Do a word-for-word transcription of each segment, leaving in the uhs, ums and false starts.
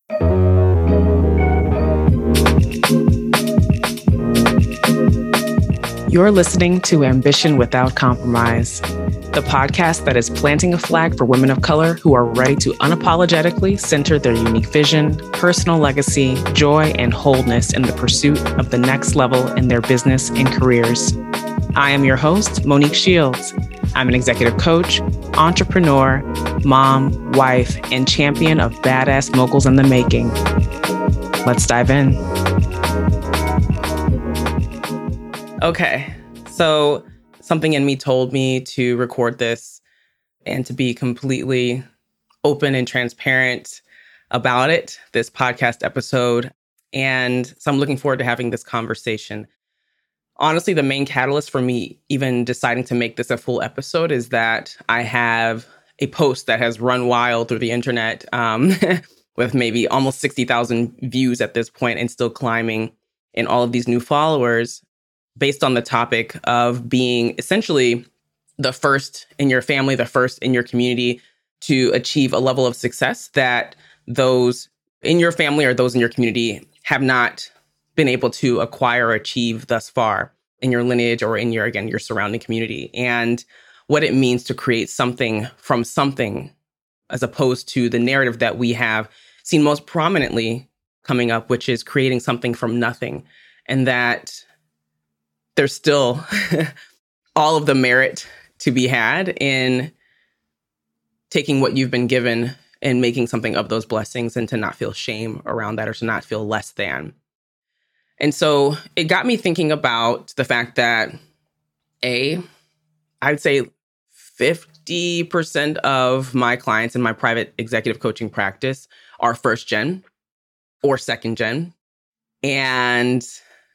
You're listening to Ambition Without Compromise, the podcast that is planting a flag for women of color who are ready to unapologetically center their unique vision, personal legacy, joy, and wholeness in the pursuit of the next level in their business and careers. I am your host, Monique Shields. I'm an executive coach, entrepreneur, mom, wife, and champion of badass moguls in the making. Let's dive in. Okay, so something in me told me to record this and to be completely open and transparent about it, this podcast episode. And so I'm looking forward to having this conversation. Honestly, the main catalyst for me even deciding to make this a full episode is that I have a post that has run wild through the internet um, with maybe almost sixty thousand views at this point and still climbing, and all of these new followers, based on the topic of being essentially the first in your family, the first in your community to achieve a level of success that those in your family or those in your community have not been able to acquire or achieve thus far in your lineage or in your, again, your surrounding community, and what it means to create something from something, as opposed to the narrative that we have seen most prominently coming up, which is creating something from nothing. And that there's still all of the merit to be had in taking what you've been given and making something of those blessings, and to not feel shame around that or to not feel less than. And so it got me thinking about the fact that, A, I'd say fifty percent of my clients in my private executive coaching practice are first gen or second gen. And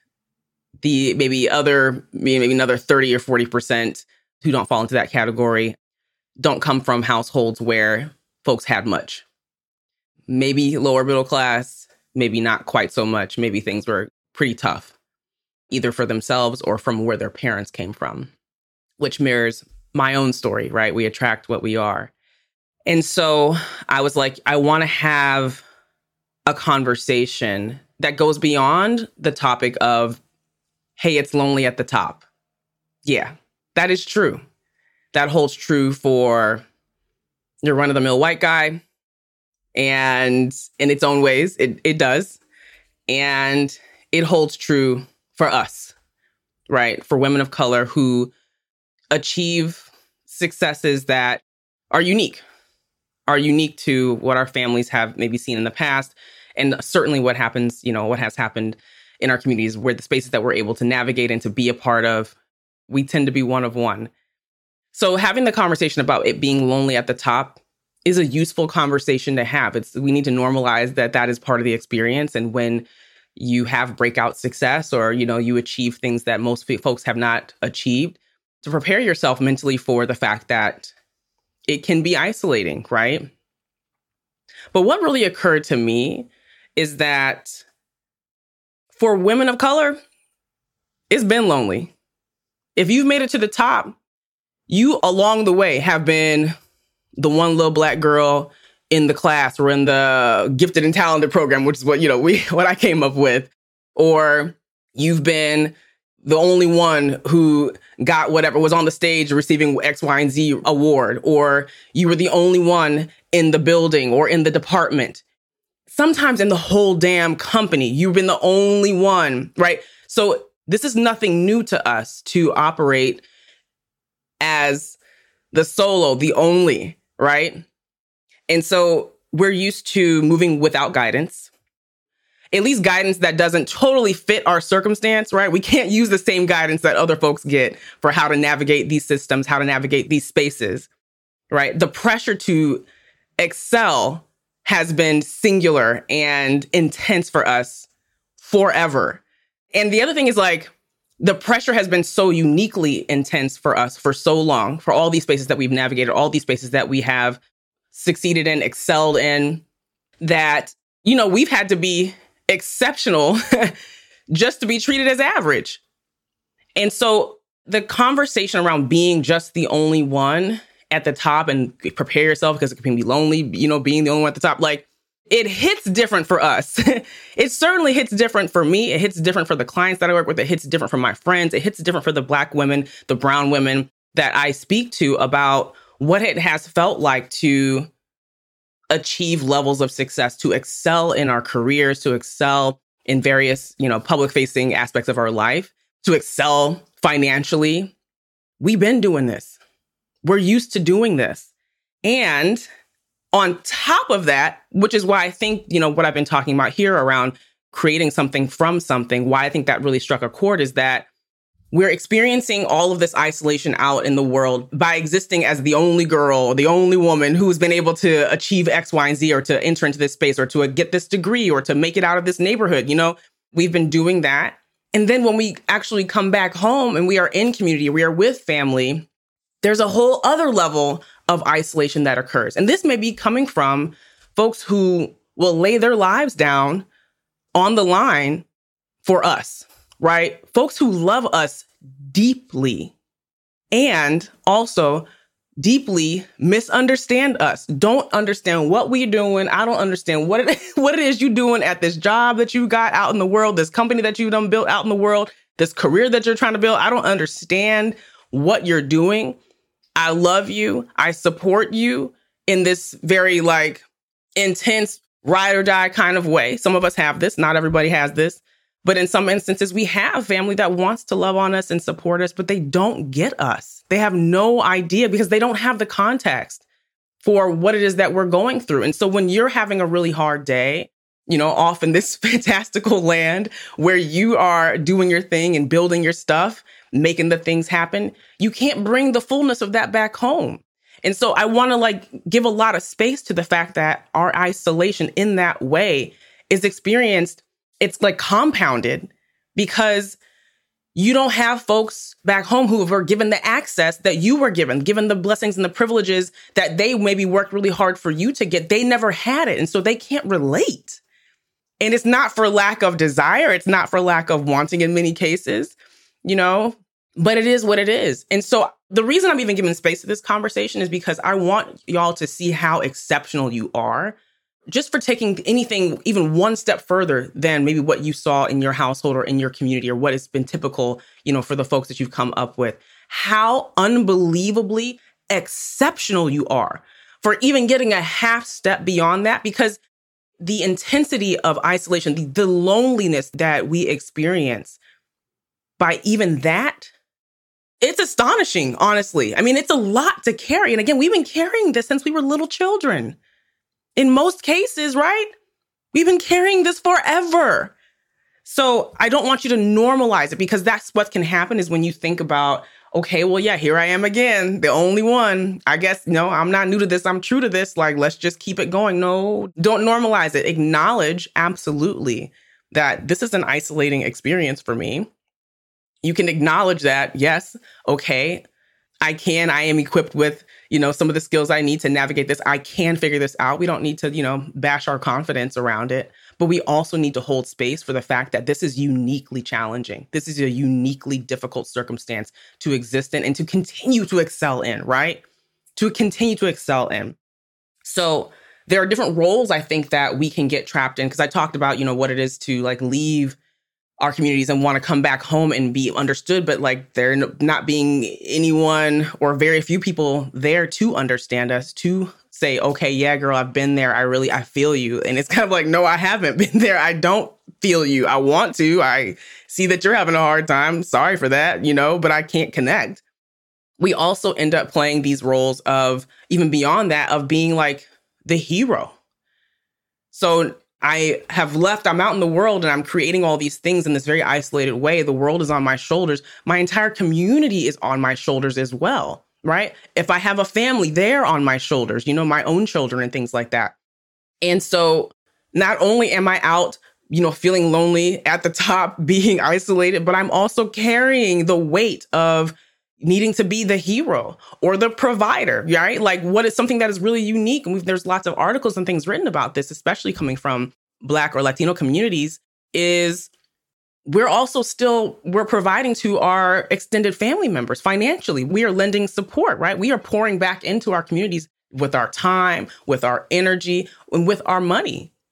the maybe other, maybe another thirty or forty percent who don't fall into that category don't come from households where folks had much. Maybe lower middle class, maybe not quite so much. Maybe things were pretty tough, either for themselves or from where their parents came from, which mirrors my own story, right? We attract what we are. And so I was like, I want to have a conversation that goes beyond the topic of, hey, it's lonely at the top. Yeah, that is true. That holds true for your run-of-the-mill white guy. And in its own ways, it, it does. And it holds true for us, right? For women of color who achieve successes that are unique, are unique to what our families have maybe seen in the past. And certainly what happens, you know, what has happened in our communities, where the spaces that we're able to navigate and to be a part of, we tend to be one of one. So having the conversation about it being lonely at the top is a useful conversation to have. It's, we need to normalize that that is part of the experience. And when you have breakout success, or, you know, you achieve things that most f- folks have not achieved, to prepare yourself mentally for the fact that it can be isolating, right? But what really occurred to me is that for women of color, it's been lonely. If you've made it to the top, you along the way have been the one little black girl in the class or in the gifted and talented program, which is what, you know, we what I came up with. Or you've been the only one who got whatever, was on the stage receiving X, Y, and Z award. Or you were the only one in the building or in the department. Sometimes in the whole damn company, you've been the only one, right? So this is nothing new to us to operate as the solo, the only, right? And so we're used to moving without guidance, at least guidance that doesn't totally fit our circumstance, right? We can't use the same guidance that other folks get for how to navigate these systems, how to navigate these spaces, right? The pressure to excel has been singular and intense for us forever. And the other thing is, like, the pressure has been so uniquely intense for us for so long, for all these spaces that we've navigated, all these spaces that we have succeeded in, excelled in, that, you know, we've had to be exceptional just to be treated as average. And so the conversation around being just the only one at the top, and prepare yourself because it can be lonely, you know, being the only one at the top, like, it hits different for us. It certainly hits different for me. It hits different for the clients that I work with. It hits different for my friends. It hits different for the Black women, the brown women that I speak to about what it has felt like to achieve levels of success, to excel in our careers, to excel in various, you know, public facing aspects of our life, to excel financially. We've been doing this. We're used to doing this. And on top of that, which is why I think, you know, what I've been talking about here around creating something from something, why I think that really struck a chord is that we're experiencing all of this isolation out in the world by existing as the only girl, the only woman who's been able to achieve X, Y, and Z, or to enter into this space, or to get this degree, or to make it out of this neighborhood. You know, we've been doing that. And then when we actually come back home and we are in community, we are with family, there's a whole other level of isolation that occurs. And this may be coming from folks who will lay their lives down on the line for us, right? Folks who love us deeply and also deeply misunderstand us, don't understand what we're doing. I don't understand what it, what it is you're doing at this job that you got out in the world, this company that you've done built out in the world, this career that you're trying to build. I don't understand what you're doing. I love you. I support you in this very like intense ride or die kind of way. Some of us have this. Not everybody has this. But in some instances, we have family that wants to love on us and support us, but they don't get us. They have no idea because they don't have the context for what it is that we're going through. And so when you're having a really hard day, you know, off in this fantastical land where you are doing your thing and building your stuff, making the things happen, you can't bring the fullness of that back home. And so I want to like give a lot of space to the fact that our isolation in that way is experienced. It's like compounded because you don't have folks back home who were given the access that you were given, given the blessings and the privileges that they maybe worked really hard for you to get. They never had it. And so they can't relate. And it's not for lack of desire. It's not for lack of wanting in many cases, you know, but it is what it is. And so the reason I'm even giving space to this conversation is because I want y'all to see how exceptional you are just for taking anything even one step further than maybe what you saw in your household or in your community or what has been typical, you know, for the folks that you've come up with. How unbelievably exceptional you are for even getting a half step beyond that, because the intensity of isolation, the, the loneliness that we experience by even that, it's astonishing, honestly. I mean, it's a lot to carry. And again, we've been carrying this since we were little children. In most cases, right? We've been carrying this forever. So I don't want you to normalize it, because that's what can happen is when you think about, okay, well, yeah, here I am again, the only one. I guess, no, I'm not new to this. I'm true to this. Like, let's just keep it going. No, don't normalize it. Acknowledge absolutely that this is an isolating experience for me. You can acknowledge that, yes, okay, I can, I am equipped with, you know, some of the skills I need to navigate this. I can figure this out. We don't need to, you know, bash our confidence around it. But we also need to hold space for the fact that this is uniquely challenging. This is a uniquely difficult circumstance to exist in and to continue to excel in, right? To continue to excel in. So there are different roles I think that we can get trapped in, because I talked about, you know, what it is to like leave our communities and want to come back home and be understood, but like there not being anyone or very few people there to understand us, to say, okay, yeah, girl, I've been there. I really, I feel you. And it's kind of like, no, I haven't been there. I don't feel you. I want to. I see that you're having a hard time. Sorry for that, you know, but I can't connect. We also end up playing these roles of, even beyond that, of being like the hero. So I have left, I'm out in the world and I'm creating all these things in this very isolated way. The world is on my shoulders. My entire community is on my shoulders as well, right? If I have a family, they're on my shoulders, you know, my own children and things like that. And so not only am I out, you know, feeling lonely at the top, being isolated, but I'm also carrying the weight of needing to be the hero or the provider, right? Like, what is something that is really unique? And we've, there's lots of articles and things written about this, especially coming from Black or Latino communities, is we're also still, we're providing to our extended family members financially. We are lending support, right? We are pouring back into our communities with our time, with our energy, and with our money.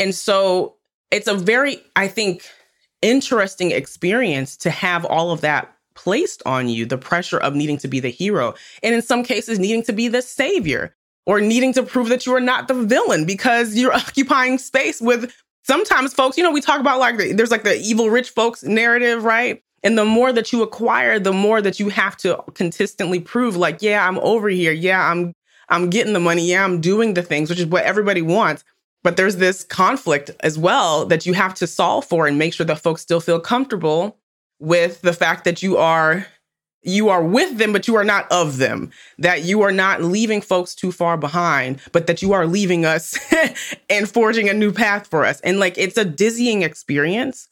And so it's a very, I think, interesting experience to have all of that placed on you, the pressure of needing to be the hero. And in some cases, needing to be the savior or needing to prove that you are not the villain because you're occupying space with sometimes folks, you know, we talk about like, the, there's like the evil rich folks narrative, right? And the more that you acquire, the more that you have to consistently prove like, yeah, I'm over here. Yeah, I'm I'm getting the money. Yeah, I'm doing the things, which is what everybody wants. But there's this conflict as well that you have to solve for and make sure that folks still feel comfortable with the fact that you are you are with them, but you are not of them, that you are not leaving folks too far behind, but that you are leaving us and forging a new path for us. And like, it's a dizzying experience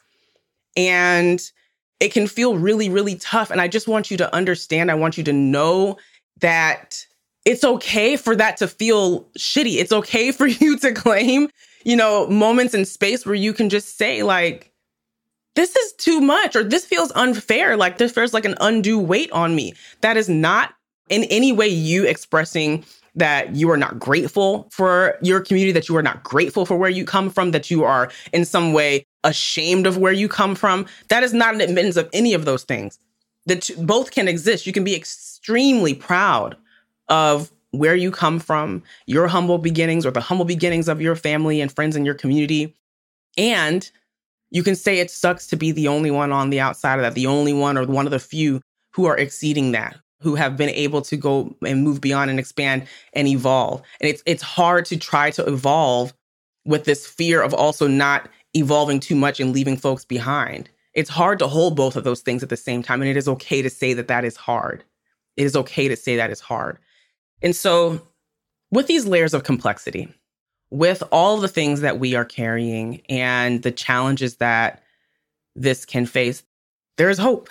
and it can feel really, really tough. And I just want you to understand, I want you to know that it's okay for that to feel shitty. It's okay for you to claim, you know, moments in space where you can just say like, this is too much, or this feels unfair. Like this feels like an undue weight on me. That is not in any way you expressing that you are not grateful for your community, that you are not grateful for where you come from, that you are in some way ashamed of where you come from. That is not an admittance of any of those things. The two, both can exist. You can be extremely proud of where you come from, your humble beginnings or the humble beginnings of your family and friends in your community. And you can say it sucks to be the only one on the outside of that, the only one or one of the few who are exceeding that, who have been able to go and move beyond and expand and evolve. And it's it's hard to try to evolve with this fear of also not evolving too much and leaving folks behind. It's hard to hold both of those things at the same time. And it is okay to say that that is hard. It is okay to say that is hard. And so with these layers of complexity, with all the things that we are carrying and the challenges that this can face, there is hope.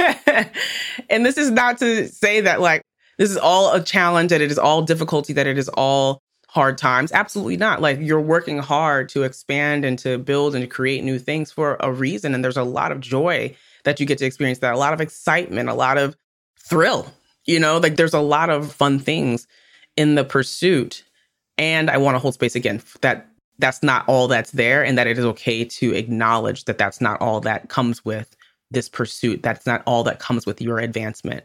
And this is not to say that like, this is all a challenge, that it is all difficulty, that it is all hard times. Absolutely not. Like you're working hard to expand and to build and to create new things for a reason. And there's a lot of joy that you get to experience, that a lot of excitement, a lot of thrill, you know, like there's a lot of fun things in the pursuit. And I want to hold space again that that's not all that's there, and that it is okay to acknowledge that that's not all that comes with this pursuit. That's not all that comes with your advancement.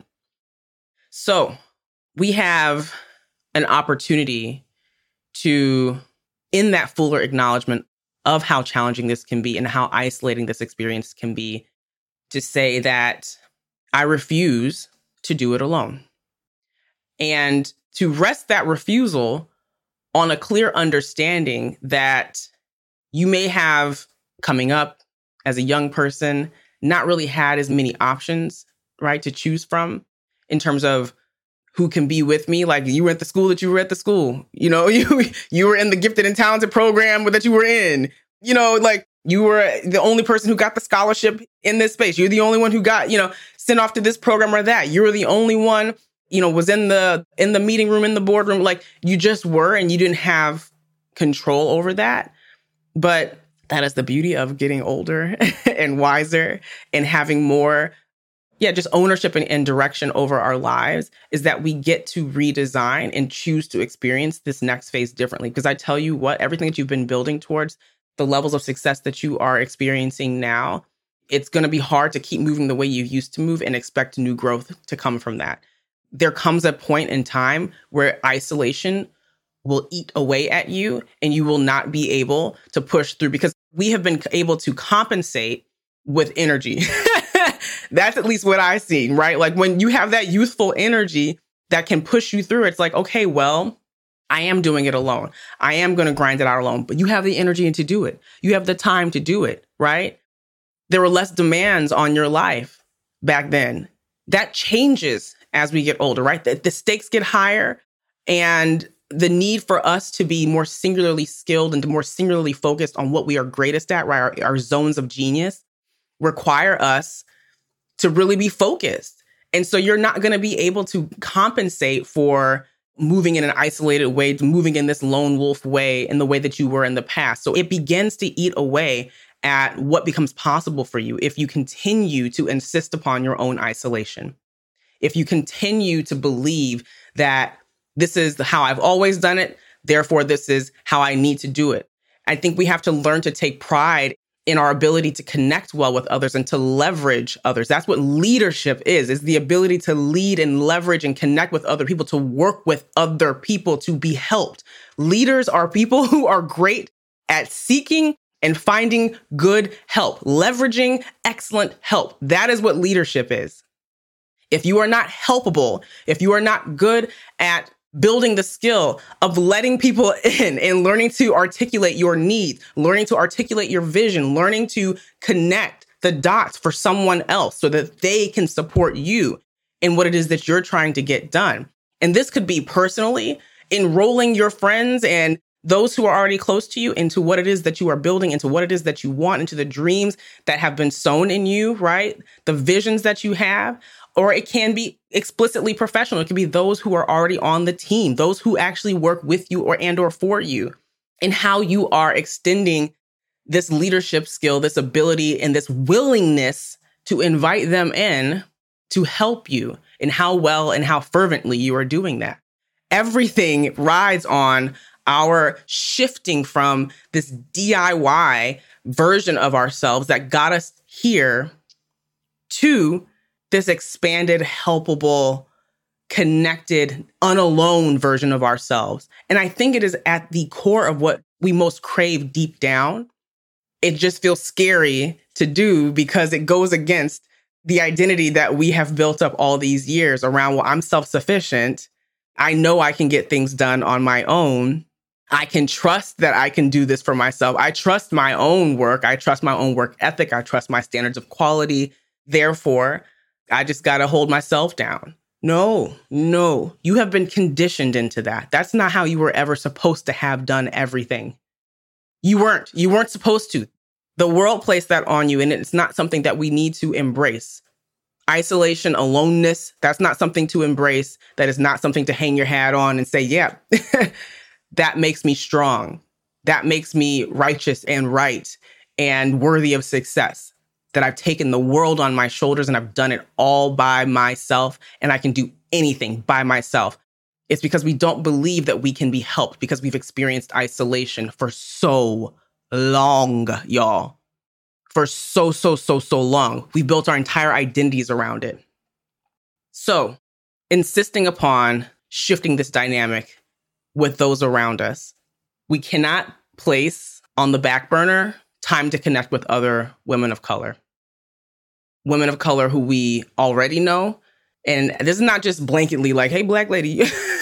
So we have an opportunity to, in that fuller acknowledgement of how challenging this can be and how isolating this experience can be, to say that I refuse to do it alone. And to rest that refusal on a clear understanding that you may have coming up as a young person, not really had as many options, right, to choose from in terms of who can be with me. Like you were at the school that you were at the school, you know, you, you were in the gifted and talented program that you were in, you know, like you were the only person who got the scholarship in this space. You're the only one who got, you know, sent off to this program or that. You were the only one, you know, was in the in the meeting room, in the boardroom, like you just were, and you didn't have control over that. But that is the beauty of getting older and wiser and having more, yeah, just ownership and, and direction over our lives, is that we get to redesign and choose to experience this next phase differently. Because I tell you what, everything that you've been building towards, the levels of success that you are experiencing now, it's going to be hard to keep moving the way you used to move and expect new growth to come from that. There comes a point in time where isolation will eat away at you and you will not be able to push through, because we have been able to compensate with energy. That's at least what I've seen, right? Like when you have that youthful energy that can push you through, it's like, okay, well, I am doing it alone. I am going to grind it out alone, but you have the energy to do it. You have the time to do it, right? There were less demands on your life back then. That changes as we get older, right? The, the stakes get higher, and the need for us to be more singularly skilled and to more singularly focused on what we are greatest at, right? Our, our zones of genius require us to really be focused. And so you're not going to be able to compensate for moving in an isolated way, moving in this lone wolf way in the way that you were in the past. So it begins to eat away at what becomes possible for you if you continue to insist upon your own isolation. If you continue to believe that this is how I've always done it, therefore this is how I need to do it. I think we have to learn to take pride in our ability to connect well with others and to leverage others. That's what leadership is, is the ability to lead and leverage and connect with other people, to work with other people, to be helped. Leaders are people who are great at seeking and finding good help, leveraging excellent help. That is what leadership is. If you are not helpable, if you are not good at building the skill of letting people in and learning to articulate your needs, learning to articulate your vision, learning to connect the dots for someone else so that they can support you in what it is that you're trying to get done. And this could be personally enrolling your friends and those who are already close to you into what it is that you are building, into what it is that you want, into the dreams that have been sown in you, right? The visions that you have. Or it can be explicitly professional. It can be those who are already on the team, those who actually work with you or and or for you, and how you are extending this leadership skill, this ability, and this willingness to invite them in to help you, and how well and how fervently you are doing that. Everything rides on our shifting from this D I Y version of ourselves that got us here to this expanded, helpable, connected, unalone version of ourselves. And I think it is at the core of what we most crave deep down. It just feels scary to do because it goes against the identity that we have built up all these years around, well, I'm self-sufficient. I know I can get things done on my own. I can trust that I can do this for myself. I trust my own work. I trust my own work ethic. I trust my standards of quality. Therefore, I just got to hold myself down. No, no, you have been conditioned into that. That's not how you were ever supposed to have done everything. You weren't. You weren't supposed to. The world placed that on you, and it's not something that we need to embrace. Isolation, aloneness, that's not something to embrace. That is not something to hang your hat on and say, yeah, that makes me strong. That makes me righteous and right and worthy of success. That I've taken the world on my shoulders and I've done it all by myself and I can do anything by myself. It's because we don't believe that we can be helped because we've experienced isolation for so long, y'all. For so, so, so, so long. We built our entire identities around it. So, insisting upon shifting this dynamic with those around us, we cannot place on the back burner time to connect with other women of color. Women of color who we already know. And this is not just blanketly like, hey, Black lady,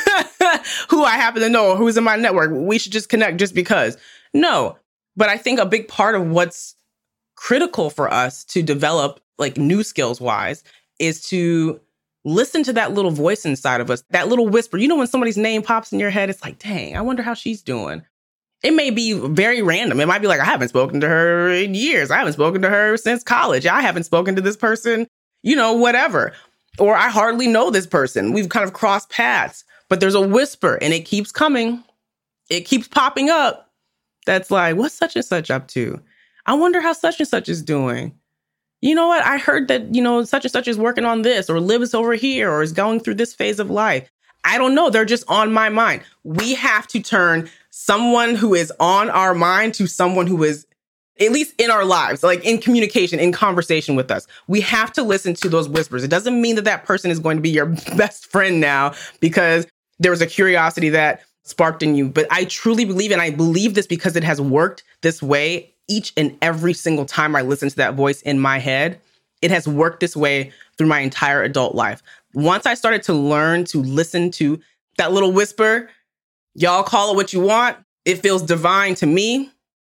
who I happen to know or who's in my network. We should just connect just because. No. But I think a big part of what's critical for us to develop, like new skills wise, is to listen to that little voice inside of us, that little whisper. You know, when somebody's name pops in your head, it's like, dang, I wonder how she's doing. It may be very random. It might be like, I haven't spoken to her in years. I haven't spoken to her since college. I haven't spoken to this person, you know, whatever. Or I hardly know this person. We've kind of crossed paths, but there's a whisper and it keeps coming. It keeps popping up. That's like, what's such and such up to? I wonder how such and such is doing. You know what? I heard that, you know, such and such is working on this or lives over here or is going through this phase of life. I don't know. They're just on my mind. We have to turn someone who is on our mind to someone who is at least in our lives, like in communication, in conversation with us. We have to listen to those whispers. It doesn't mean that that person is going to be your best friend now because there was a curiosity that sparked in you. But I truly believe, and I believe this because it has worked this way each and every single time I listen to that voice in my head. It has worked this way through my entire adult life. Once I started to learn to listen to that little whisper, y'all call it what you want. It feels divine to me.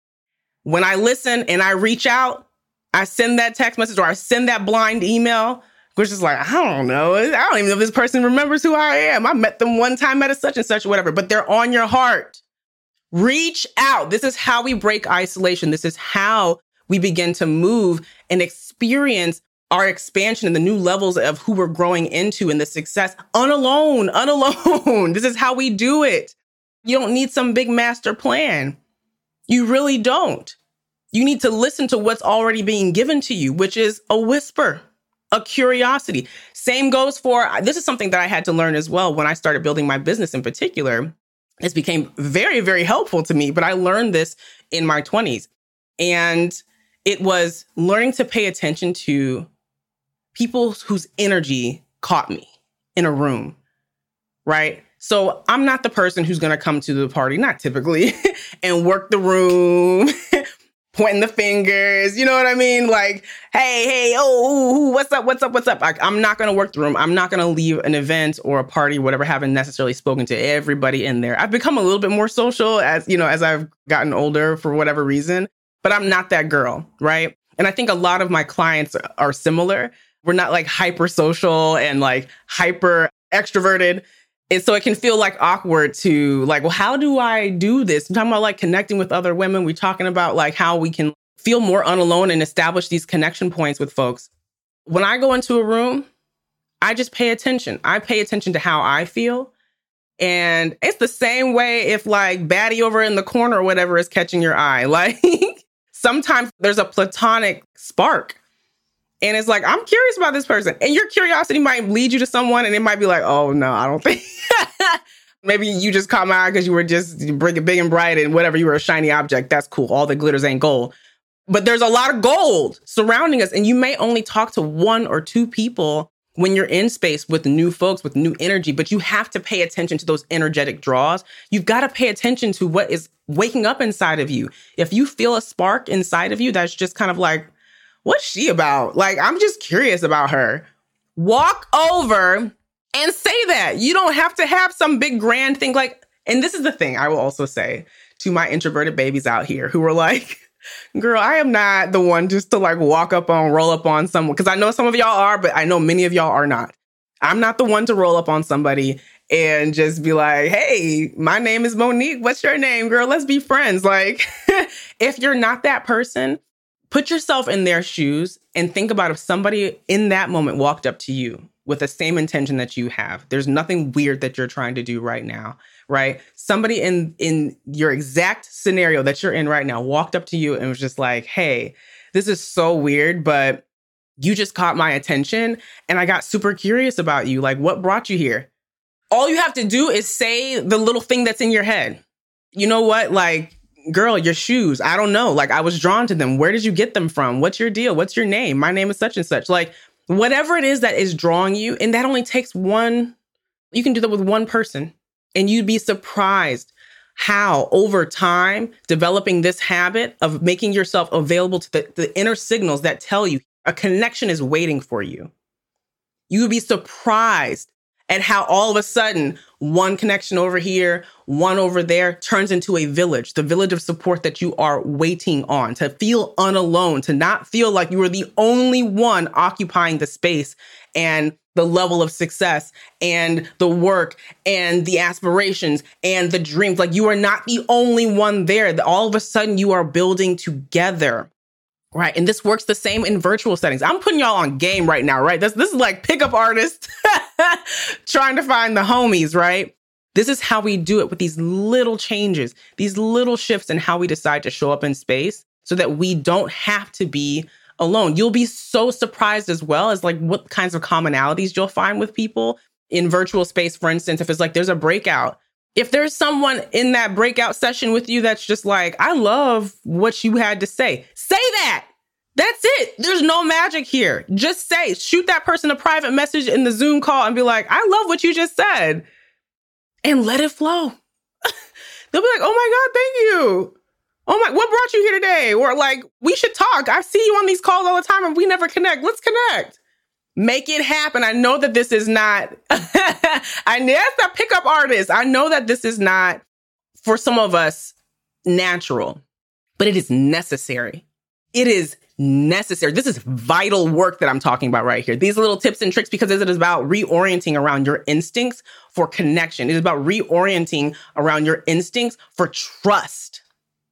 When I listen and I reach out, I send that text message or I send that blind email, which is like, I don't know. I don't even know if this person remembers who I am. I met them one time at a such and such or whatever, but they're on your heart. Reach out. This is how we break isolation. This is how we begin to move and experience our expansion and the new levels of who we're growing into and the success unalone, unalone. This is how we do it. You don't need some big master plan. You really don't. You need to listen to what's already being given to you, which is a whisper, a curiosity. Same goes for, this is something that I had to learn as well when I started building my business in particular, This became very, very helpful to me, but I learned this in my twenties. And it was learning to pay attention to people whose energy caught me in a room, right? So I'm not the person who's going to come to the party, not typically, and work the room, pointing the fingers, you know what I mean? Like, hey, hey, oh, ooh, what's up, what's up, what's up? Like, I'm not going to work the room. I'm not going to leave an event or a party, whatever, having necessarily spoken to everybody in there. I've become a little bit more social as, you know, as I've gotten older for whatever reason, but I'm not that girl, right? And I think a lot of my clients are similar. We're not like hyper social and like hyper extroverted. And so it can feel like awkward to like, well, how do I do this? I'm talking about like connecting with other women. We're talking about like how we can feel more unalone and establish these connection points with folks. When I go into a room, I just pay attention. I pay attention to how I feel. And it's the same way if like baddie over in the corner or whatever is catching your eye. Like sometimes there's a platonic spark. And it's like, I'm curious about this person. And your curiosity might lead you to someone and it might be like, oh, no, I don't think. Maybe you just caught my eye because you were just big and bright and whatever. You were a shiny object. That's cool. All the glitters ain't gold. But there's a lot of gold surrounding us. And you may only talk to one or two people when you're in space with new folks, with new energy. But you have to pay attention to those energetic draws. You've got to pay attention to what is waking up inside of you. If you feel a spark inside of you, that's just kind of like, what's she about? Like, I'm just curious about her. Walk over and say that. You don't have to have some big grand thing. Like, and this is the thing I will also say to my introverted babies out here who are like, girl, I am not the one just to like walk up on, roll up on someone. Because I know some of y'all are, but I know many of y'all are not. I'm not the one to roll up on somebody and just be like, hey, my name is Monique. What's your name, girl? Let's be friends. Like, if you're not that person, put yourself in their shoes and think about if somebody in that moment walked up to you with the same intention that you have. There's nothing weird that you're trying to do right now, right? Somebody in, in your exact scenario that you're in right now walked up to you and was just like, hey, this is so weird, but you just caught my attention and I got super curious about you. Like, what brought you here? All you have to do is say the little thing that's in your head. You know what? Like, girl, your shoes, I don't know. Like, I was drawn to them. Where did you get them from? What's your deal? What's your name? My name is such and such. Like, whatever it is that is drawing you, and that only takes one, you can do that with one person. And you'd be surprised how over time, developing this habit of making yourself available to the, the inner signals that tell you a connection is waiting for you. You would be surprised at how all of a sudden one connection over here, one over there turns into a village, the village of support that you are waiting on, to feel unalone, to not feel like you are the only one occupying the space and the level of success and the work and the aspirations and the dreams. Like, you are not the only one there. All of a sudden you are building together. Right. And this works the same in virtual settings. I'm putting y'all on game right now, right? This, this is like pickup artists trying to find the homies, right? This is how we do it with these little changes, these little shifts in how we decide to show up in space so that we don't have to be alone. You'll be so surprised as well as like what kinds of commonalities you'll find with people in virtual space. For instance, if it's like there's a breakout, if there's someone in that breakout session with you that's just like, I love what you had to say, say that. That's it. There's no magic here. Just say, shoot that person a private message in the Zoom call and be like, I love what you just said. And let it flow. They'll be like, oh my God, thank you. Oh my, what brought you here today? Or like, we should talk. I see you on these calls all the time and we never connect. Let's connect. Make it happen. I know that this is not, I know that's a pickup artist. I know that this is not, for some of us, natural, but it is necessary. It is necessary. This is vital work that I'm talking about right here. These little tips and tricks, because it is about reorienting around your instincts for connection. It is about reorienting around your instincts for trust.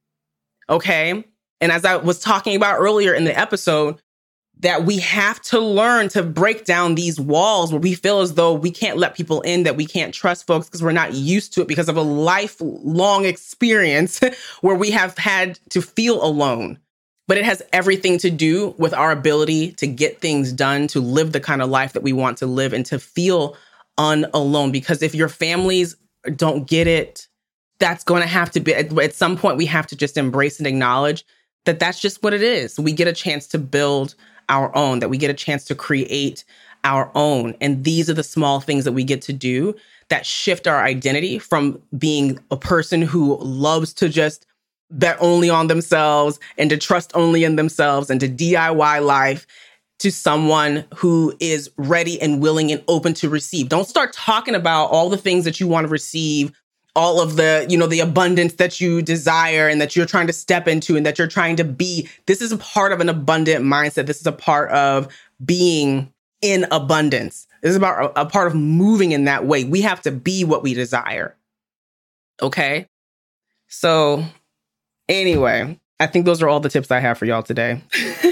Okay? And as I was talking about earlier in the episode, that we have to learn to break down these walls where we feel as though we can't let people in, that we can't trust folks because we're not used to it because of a lifelong experience where we have had to feel alone. But it has everything to do with our ability to get things done, to live the kind of life that we want to live, and to feel unalone. Because if your families don't get it, that's going to have to be, at, at some point, we have to just embrace and acknowledge that that's just what it is. We get a chance to build our own, that we get a chance to create our own. And these are the small things that we get to do that shift our identity from being a person who loves to just bet only on themselves and to trust only in themselves and to D I Y life to someone who is ready and willing and open to receive. Don't start talking about all the things that you want to receive, all of the, you know, the abundance that you desire and that you're trying to step into and that you're trying to be. This is a part of an abundant mindset. This is a part of being in abundance. This is about a, a part of moving in that way. We have to be what we desire. Okay? So anyway, I think those are all the tips I have for y'all today.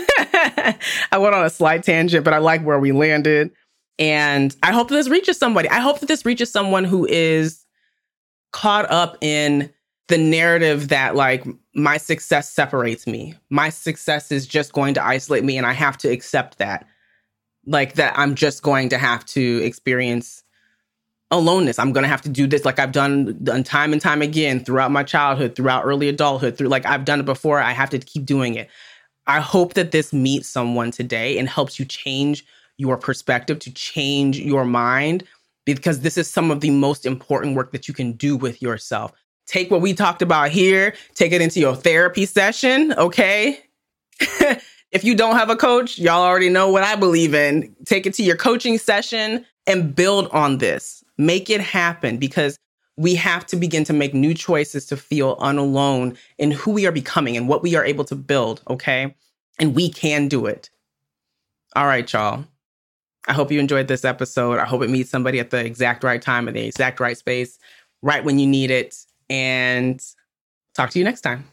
I went on a slight tangent, but I like where we landed. And I hope that this reaches somebody. I hope that this reaches someone who is caught up in the narrative that, like, my success separates me. My success is just going to isolate me, and I have to accept that. Like, that I'm just going to have to experience aloneness. I'm going to have to do this like I've done, done time and time again throughout my childhood, throughout early adulthood, through like I've done it before. I have to keep doing it. I hope that this meets someone today and helps you change your perspective, to change your mind, because this is some of the most important work that you can do with yourself. Take what we talked about here, take it into your therapy session, okay? If you don't have a coach, y'all already know what I believe in. Take it to your coaching session and build on this. Make it happen, because we have to begin to make new choices to feel unalone in who we are becoming and what we are able to build, okay? And we can do it. All right, y'all. I hope you enjoyed this episode. I hope it meets somebody at the exact right time, in the exact right space, right when you need it. And talk to you next time.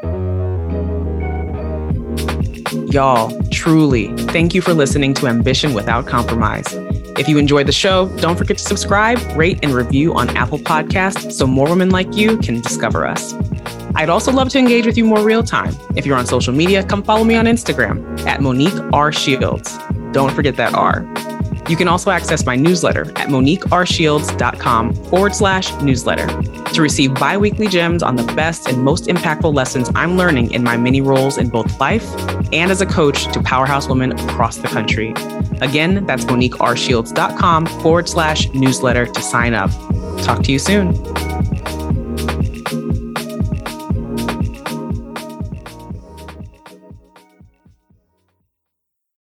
Y'all, truly, thank you for listening to Ambition Without Compromise. If you enjoyed the show, don't forget to subscribe, rate, and review on Apple Podcasts so more women like you can discover us. I'd also love to engage with you more real time. If you're on social media, come follow me on Instagram at Monique R. Shields. Don't forget that R. You can also access my newsletter at moniquershields.com forward slash newsletter to receive bi-weekly gems on the best and most impactful lessons I'm learning in my many roles in both life and as a coach to powerhouse women across the country. Again, that's moniquershields.com forward slash newsletter to sign up. Talk to you soon.